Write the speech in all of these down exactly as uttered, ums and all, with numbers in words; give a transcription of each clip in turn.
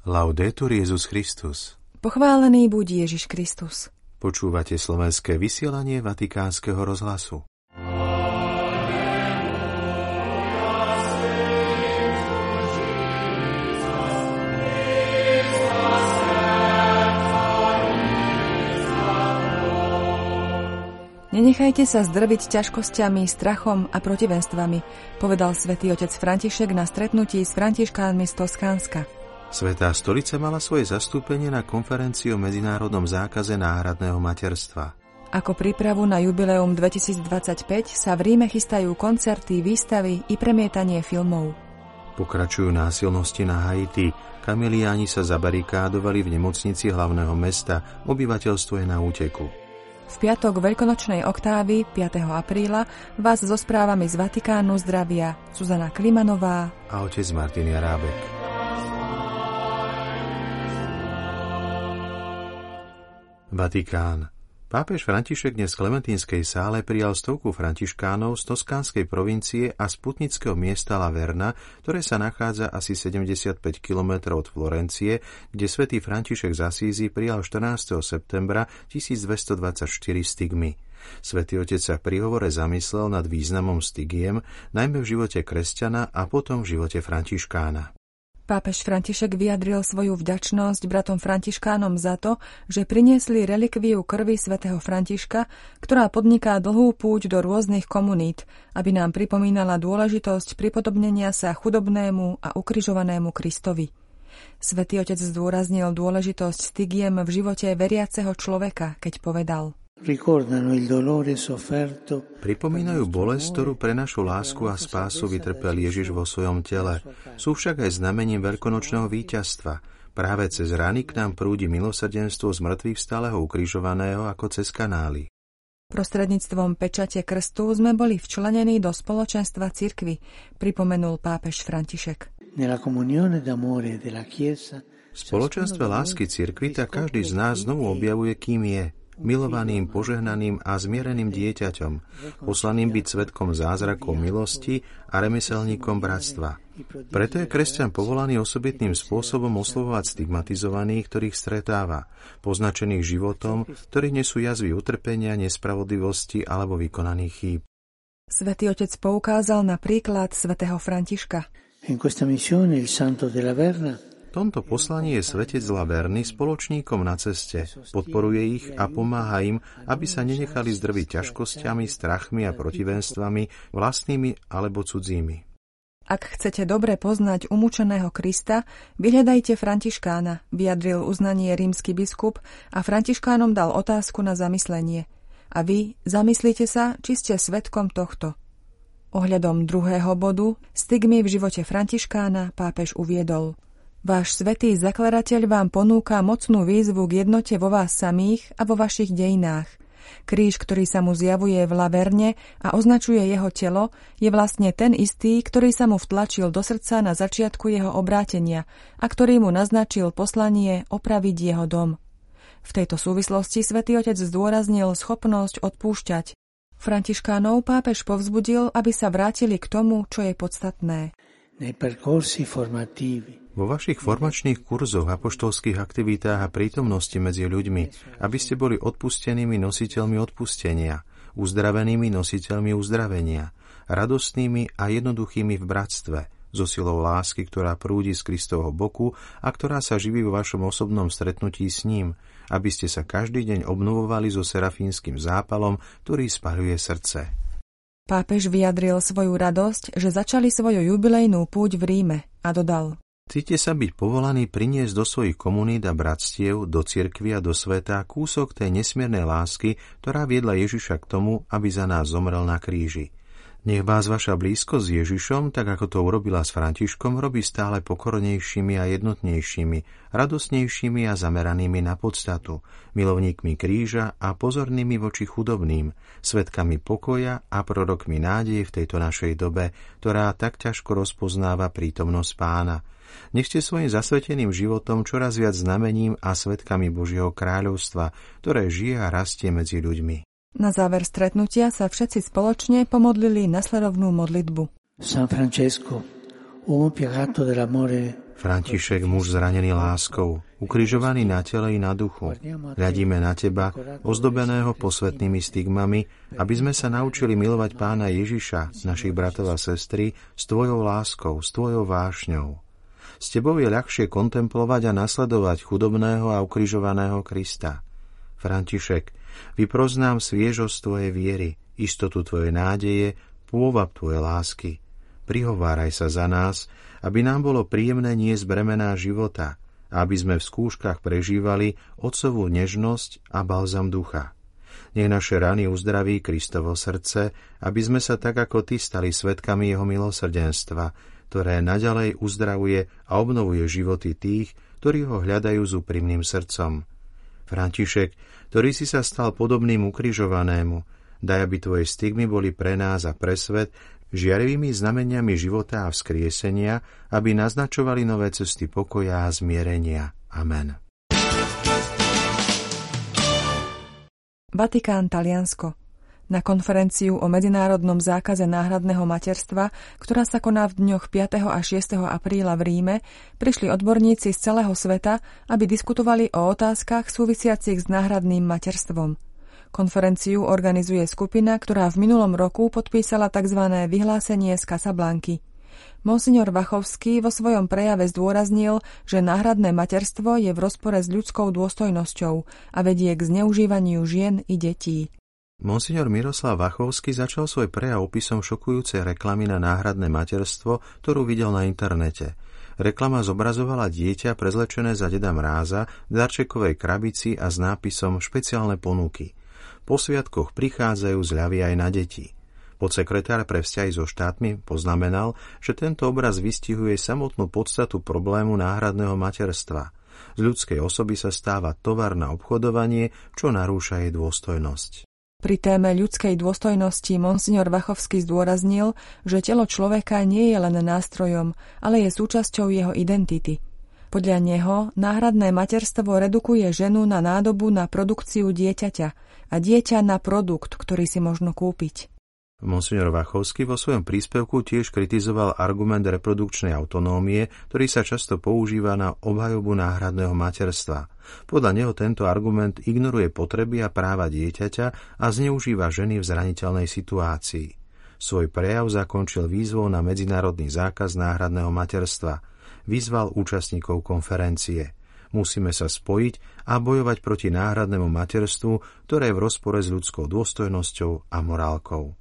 Laudetur Jesus Christus. Pochválený buď Ježiš Kristus. Počúvate slovenské vysielanie Vatikánskeho rozhlasu. Nenechajte sa zdrviť ťažkosťami, strachom a protivenstvami, povedal svätý otec František na stretnutí s františkánmi z Toskánska. Svätá stolica mala svoje zastúpenie na konferencii o medzinárodnom zákaze náhradného materstva. Ako prípravu na jubileum dvetisícdvadsaťpäť sa v Ríme chystajú koncerty, výstavy i premietanie filmov. Pokračujú násilnosti na Haiti. Kamiliáni sa zabarikádovali v nemocnici hlavného mesta. Obyvateľstvo je na úteku. V piatok veľkonočnej oktávy piateho apríla vás so správami z Vatikánu zdravia Zuzana Klimanová a otec Martin Jarábek. Vatikán. Pápež František dnes v Klementínskej sále prijal stovku františkánov z Toskánskej provincie a z putnického miesta La Verna, ktoré sa nachádza asi sedemdesiatpäť kilometrov od Florencie, kde svätý František z Asízy prijal štrnásteho septembra tisícdvestodvadsaťštyri stigmy. Svätý otec sa v príhovore zamyslel nad významom stigiem, najmä v živote kresťana a potom v živote františkána. Pápež František vyjadril svoju vďačnosť bratom františkánom za to, že priniesli relikviu krvi svätého Františka, ktorá podniká dlhú púť do rôznych komunít, aby nám pripomínala dôležitosť pripodobnenia sa chudobnému a ukrižovanému Kristovi. Svätý otec zdôraznil dôležitosť stigiem v živote veriaceho človeka, keď povedal: Pripomínajú bolesť, ktorú pre našu lásku a spásu vytrpel Ježiš vo svojom tele. Sú však aj znamením veľkonočného víťazstva. Práve cez rany k nám prúdi milosrdenstvo z mŕtvych vstáleho ukrižovaného ako cez kanály. Prostredníctvom pečate krstu sme boli včlenení do spoločenstva cirkvi, pripomenul pápež František. V spoločenstve lásky cirkvi tak každý z nás znovu objavuje, kým je. Milovaným, požehnaným a zmiereným dieťaťom, poslaným byť svedkom zázrakov milosti a remeselníkom bratstva. Preto je kresťan povolaný osobitným spôsobom oslovovať stigmatizovaných, ktorých stretáva, poznačených životom, ktorí nesú jazvy utrpenia, nespravodlivosti alebo vykonaných chýb. Svätý otec poukázal na príklad svätého Františka. V tomto poslaní je svätec La Verny spoločníkom na ceste, podporuje ich a pomáha im, aby sa nenechali zdrviť ťažkosťami, strachmi a protivenstvami, vlastnými alebo cudzími. Ak chcete dobre poznať umúčeného Krista, vyhľadajte Františkána, vyjadril uznanie rímsky biskup a Františkánom dal otázku na zamyslenie. A vy zamyslite sa, či ste svedkom tohto. Ohľadom druhého bodu, stigmy v živote Františkána, pápež uviedol: Váš svätý zakladateľ vám ponúka mocnú výzvu k jednote vo vás samých a vo vašich dejinách. Kríž, ktorý sa mu zjavuje v La Verne a označuje jeho telo, je vlastne ten istý, ktorý sa mu vtlačil do srdca na začiatku jeho obrátenia a ktorý mu naznačil poslanie opraviť jeho dom. V tejto súvislosti svätý otec zdôraznil schopnosť odpúšťať. Františkánov pápež povzbudil, aby sa vrátili k tomu, čo je podstatné. Vo vašich formačných kurzoch, apoštolských aktivitách a prítomnosti medzi ľuďmi, aby ste boli odpustenými nositeľmi odpustenia, uzdravenými nositeľmi uzdravenia, radostnými a jednoduchými v bratstve, so silou lásky, ktorá prúdi z Kristovho boku a ktorá sa živí vo vašom osobnom stretnutí s ním, aby ste sa každý deň obnovovali so serafínskym zápalom, ktorý spaľuje srdce. Pápež vyjadril svoju radosť, že začali svoju jubilejnú púť v Ríme a dodal: Cíte sa byť povolaní priniesť do svojich komunít a bratstiev, do cirkvi a do sveta kúsok tej nesmiernej lásky, ktorá viedla Ježiša k tomu, aby za nás zomrel na kríži. Nech vás vaša blízkosť s Ježišom, tak ako to urobila s Františkom, robí stále pokornejšími a jednotnejšími, radosnejšími a zameranými na podstatu, milovníkmi kríža a pozornými voči chudobným, svedkami pokoja a prorokmi nádeje v tejto našej dobe, ktorá tak ťažko rozpoznáva prítomnosť Pána. Nech ste svojim zasveteným životom čoraz viac znamením a svedkami Božieho kráľovstva, ktoré žije a rastie medzi ľuďmi. Na záver stretnutia sa všetci spoločne pomodlili nasledovnú modlitbu. František, muž zranený láskou, ukrižovaný na tele i na duchu. Hľadíme na teba, ozdobeného posvätnými stigmami, aby sme sa naučili milovať Pána Ježiša, našich bratov a sestry, s tvojou láskou, s tvojou vášňou. S tebou je ľahšie kontemplovať a nasledovať chudobného a ukrižovaného Krista. František, vyproznám sviežosť tvojej viery, istotu tvojej nádeje, pôvab tvojej lásky. Prihováraj sa za nás, aby nám bolo príjemné niesť bremená života a aby sme v skúškach prežívali otcovú nežnosť a balzam ducha. Nech naše rany uzdraví Kristovo srdce, aby sme sa tak ako ty stali svedkami jeho milosrdenstva, ktoré naďalej uzdravuje a obnovuje životy tých, ktorí ho hľadajú s úprimným srdcom. František, ktorý si sa stal podobným ukrižovanému, daj, aby tvoje stigmy boli pre nás a pre svet žiarivými znameniami života a vzkriesenia, aby naznačovali nové cesty pokoja a zmierenia. Amen. Vatikán, Taliansko. Na konferenciu o medzinárodnom zákaze náhradného materstva, ktorá sa koná v dňoch piateho a šiesteho apríla v Ríme, prišli odborníci z celého sveta, aby diskutovali o otázkach súvisiacich s náhradným materstvom. Konferenciu organizuje skupina, ktorá v minulom roku podpísala tzv. Vyhlásenie z Casablanky. Monsignor Wachowski vo svojom prejave zdôraznil, že náhradné materstvo je v rozpore s ľudskou dôstojnosťou a vedie k zneužívaniu žien i detí. Monsignor Miroslav Wachowski začal svoj prejav opisom šokujúcej reklamy na náhradné materstvo, ktorú videl na internete. Reklama zobrazovala dieťa prezlečené za Deda Mráza v darčekovej krabici a s nápisom Špeciálne ponuky. Po sviatkoch prichádzajú zľavy aj na deti. Podsekretár pre vzťahy so štátmi poznamenal, že tento obraz vystihuje samotnú podstatu problému náhradného materstva. Z ľudskej osoby sa stáva tovar na obchodovanie, čo narúša jej dôstojnosť. Pri téme ľudskej dôstojnosti monsignor Wachowski zdôraznil, že telo človeka nie je len nástrojom, ale je súčasťou jeho identity. Podľa neho náhradné materstvo redukuje ženu na nádobu na produkciu dieťaťa a dieťa na produkt, ktorý si možno kúpiť. Monsignor Wachowski vo svojom príspevku tiež kritizoval argument reprodukčnej autonómie, ktorý sa často používa na obhajobu náhradného materstva. Podľa neho tento argument ignoruje potreby a práva dieťaťa a zneužíva ženy v zraniteľnej situácii. Svoj prejav zakončil výzvou na medzinárodný zákaz náhradného materstva. Vyzval účastníkov konferencie. Musíme sa spojiť a bojovať proti náhradnému materstvu, ktoré je v rozpore s ľudskou dôstojnosťou a morálkou.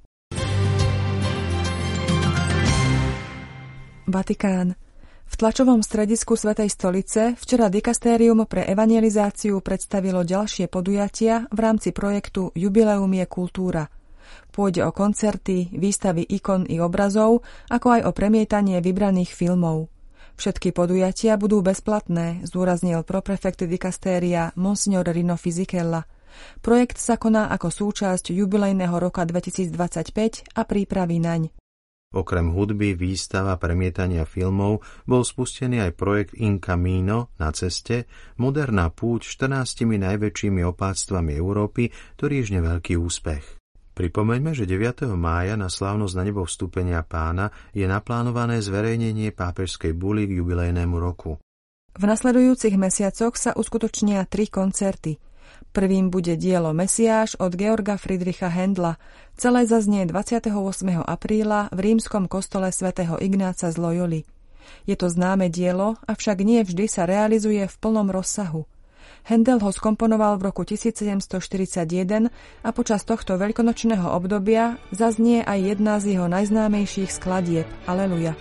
Vatikán. V tlačovom stredisku Svätej stolice včera dikastérium pre evangelizáciu predstavilo ďalšie podujatia v rámci projektu Jubileum je kultúra. Pôjde o koncerty, výstavy ikon i obrazov, ako aj o premietanie vybraných filmov. Všetky podujatia budú bezplatné, zdôraznil proprefekt dikastéria Monsignor Rino Fisichella. Projekt sa koná ako súčasť jubilejného roka dvetisícdvadsaťpäť a prípravy naň. Okrem hudby, výstav a premietania filmov bol spustený aj projekt In Camino, na ceste, moderná púť štrnástimi najväčšími opátstvami Európy, ktorý je veľký úspech. Pripomeňme, že deviateho mája na slávnosť na nebo vstúpenia Pána je naplánované zverejnenie pápežskej buly k jubilejnému roku. V nasledujúcich mesiacoch sa uskutočnia tri koncerty. Prvým bude dielo Mesiáš od Georga Friedricha Händla. Celé zaznie dvadsiateho ôsmeho apríla v rímskom kostole svätého Ignáca z Loyoli. Je to známe dielo, avšak nie vždy sa realizuje v plnom rozsahu. Händel ho skomponoval v roku tisícsedemstoštyridsaťjeden a počas tohto veľkonočného obdobia zaznie aj jedna z jeho najznámejších skladieb Aleluja.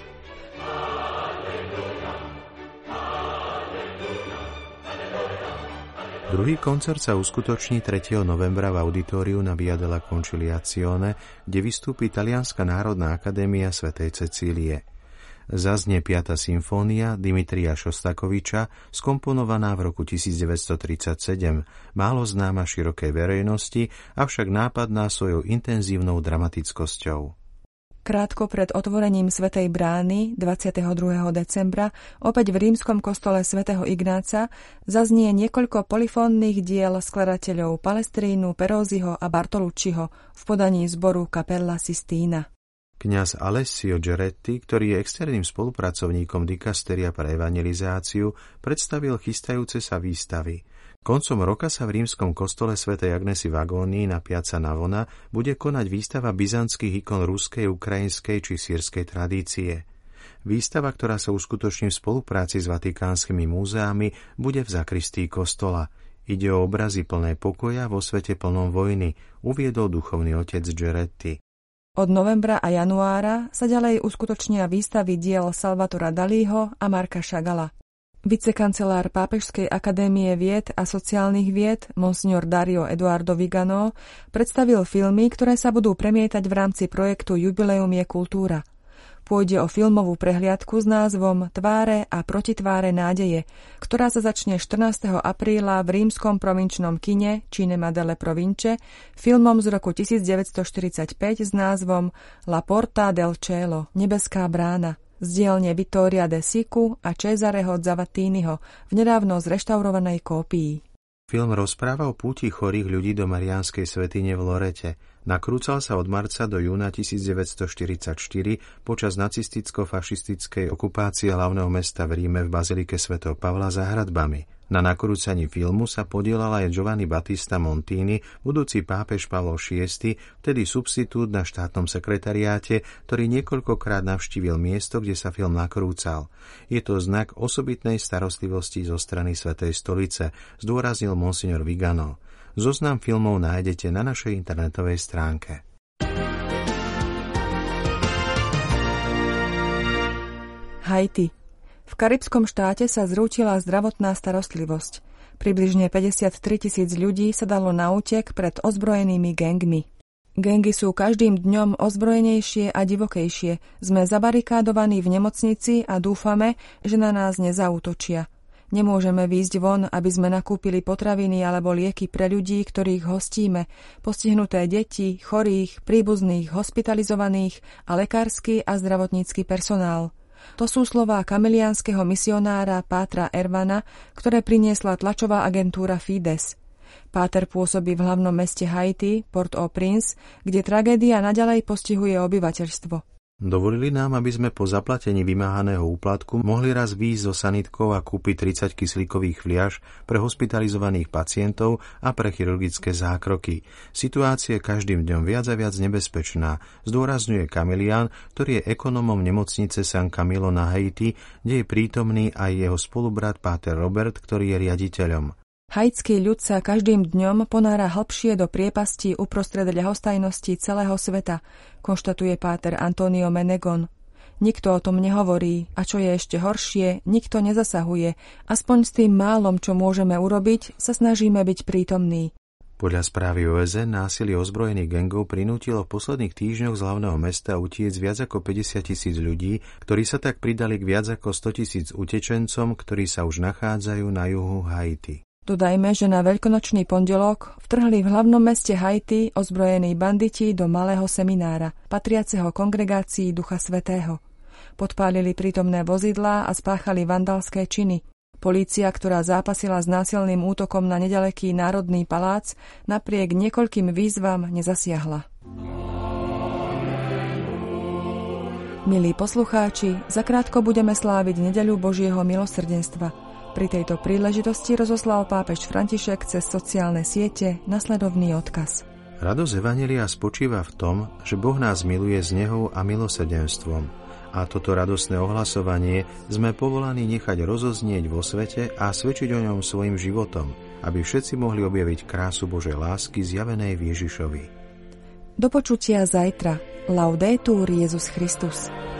Druhý koncert sa uskutoční tretieho novembra v auditóriu na Via della Conciliazione, kde vystúpi Talianska národná akadémia svätej Cecílie. Zaznie piata symfónia Dimitrija Šostakoviča, skomponovaná v roku tisícdeväťstotridsaťsedem, málo známa širokej verejnosti, avšak nápadná svojou intenzívnou dramatickosťou. Krátko pred otvorením Svätej brány dvadsiateho druhého decembra opäť v rímskom kostole svätého Ignáca zaznie niekoľko polifónnych diel skladateľov Palestrínu, Peróziho a Bartolucciho v podaní zboru Cappella Sistina. Kňaz Alessio Geretti, ktorý je externým spolupracovníkom dikasteria pre evangelizáciu, predstavil chystajúce sa výstavy. Koncom roka sa v rímskom kostole svätej Agnesy v Agónii na Piazza Navona bude konať výstava byzantských ikon ruskej, ukrajinskej či sýrskej tradície. Výstava, ktorá sa uskutoční v spolupráci s vatikánskymi múzeami, bude v zakristii kostola. Ide o obrazy plné pokoja vo svete plnom vojny, uviedol duchovný otec Geretti. Od novembra a januára sa ďalej uskutočnia výstavy diel Salvatora Dalího a Marka Chagalla. Vicekancelár Pápežskej akadémie vied a sociálnych vied Monsignor Dario Eduardo Vigano predstavil filmy, ktoré sa budú premietať v rámci projektu Jubileum je kultúra. Pôjde o filmovú prehliadku s názvom Tváre a protitváre nádeje, ktorá sa začne štrnásteho apríla v rímskom provinčnom kine Cinema delle Province filmom z roku devätnásťstoštyridsaťpäť s názvom La Porta del Cielo, Nebeská brána, z dielne Vittoria de Sicu a Cesareho Zavattiniho v nedávno zreštaurovanej kópii. Film rozpráva o púti chorých ľudí do Mariánskej svätyne v Lorete. Nakrúcal sa od marca do júna devätnásťstoštyridsaťštyri počas nacisticko-fašistickej okupácie hlavného mesta v Ríme v bazilike svätého Pavla za hradbami. Na nakrúcaní filmu sa podielal aj Giovanni Battista Montini, budúci pápež Pavol šiesty, vtedy substitút na štátnom sekretariáte, ktorý niekoľkokrát navštívil miesto, kde sa film nakrúcal. Je to znak osobitnej starostlivosti zo strany Svätej stolice, zdôraznil monsignor Vigano. Zoznam filmov nájdete na našej internetovej stránke. Haiti. V karibskom štáte sa zrútila zdravotná starostlivosť. Približne päťdesiattri tisíc ľudí sa dalo na útek pred ozbrojenými gangmi. Gangy sú každým dňom ozbrojenejšie a divokejšie. Sme zabarikádovaní v nemocnici a dúfame, že na nás nezaútočia. Nemôžeme výjsť von, aby sme nakúpili potraviny alebo lieky pre ľudí, ktorých hostíme, postihnuté deti, chorých, príbuzných, hospitalizovaných a lekársky a zdravotnícky personál. To sú slová kameliánskeho misionára Pátra Ervana, ktoré priniesla tlačová agentúra Fides. Páter pôsobí v hlavnom meste Haiti, Port-au-Prince, kde tragédia naďalej postihuje obyvateľstvo. Dovolili nám, aby sme po zaplatení vymáhaného úplatku mohli raz výjsť zo sanitkou a kúpiť tridsať kyslíkových fliaš pre hospitalizovaných pacientov a pre chirurgické zákroky. Situácia je každým dňom viac a viac nebezpečná, zdôrazňuje Kamelián, ktorý je ekonomom nemocnice San Camilo na Haiti, kde je prítomný aj jeho spolubrat Páter Robert, ktorý je riaditeľom. Haitský ľud sa každým dňom ponára hlbšie do priepasti uprostred ľahostajnosti celého sveta, konštatuje páter Antonio Menegon. Nikto o tom nehovorí a čo je ešte horšie, nikto nezasahuje. Aspoň s tým málom, čo môžeme urobiť, sa snažíme byť prítomní. Podľa správy ó es en násilie ozbrojených gangov prinútilo v posledných týždňoch z hlavného mesta utiec viac ako päťdesiat tisíc ľudí, ktorí sa tak pridali k viac ako sto tisíc utečencom, ktorí sa už nachádzajú na juhu Haiti. Dodajme, že na veľkonočný pondelok vtrhli v hlavnom meste Haiti ozbrojení banditi do malého seminára, patriaceho kongregácii Ducha Svätého. Podpálili prítomné vozidlá a spáchali vandalské činy. Polícia, ktorá zápasila s násilným útokom na nedaleký Národný palác, napriek niekoľkým výzvam nezasiahla. Milí poslucháči, zakrátko budeme sláviť nedeľu Božieho milosrdenstva. Pri tejto príležitosti rozoslal pápež František cez sociálne siete nasledovný odkaz. Radosť evanjelia spočíva v tom, že Boh nás miluje s nehou a milosrdenstvom. A toto radosné ohlasovanie sme povolaní nechať rozoznieť vo svete a svedčiť o ňom svojim životom, aby všetci mohli objaviť krásu Božej lásky zjavenej v Ježišovi. Do počutia zajtra. Laudetur Jesus Christus.